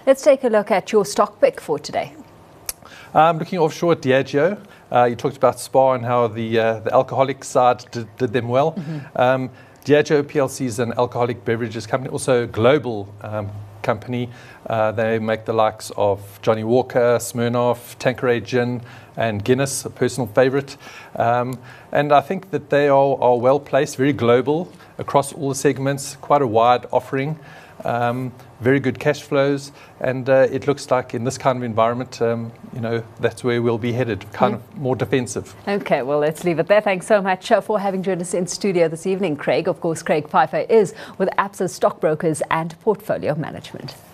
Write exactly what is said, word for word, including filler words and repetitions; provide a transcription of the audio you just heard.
Let's take a look at your stock pick for today. Um, looking offshore at Diageo. Uh, you talked about Spar and how the uh, the alcoholic side did, did them well. Mm-hmm. um, Diageo P L C is an alcoholic beverages company, also a global um, company. Uh, they make the likes of Johnny Walker, Smirnoff, Tanqueray Gin, and Guinness, a personal favorite. Um, and I think that they are, are well placed, very global across all the segments, quite a wide offering. Um, very good cash flows, and uh, it looks like in this kind of environment, um, you know, that's where we'll be headed, kind mm. of more defensive. Okay, well, let's leave it there. Thanks so much uh, for having joined us in studio this evening, Craig. Of course, Craig Pfeiffer is with Absa Stockbrokers and Portfolio Management.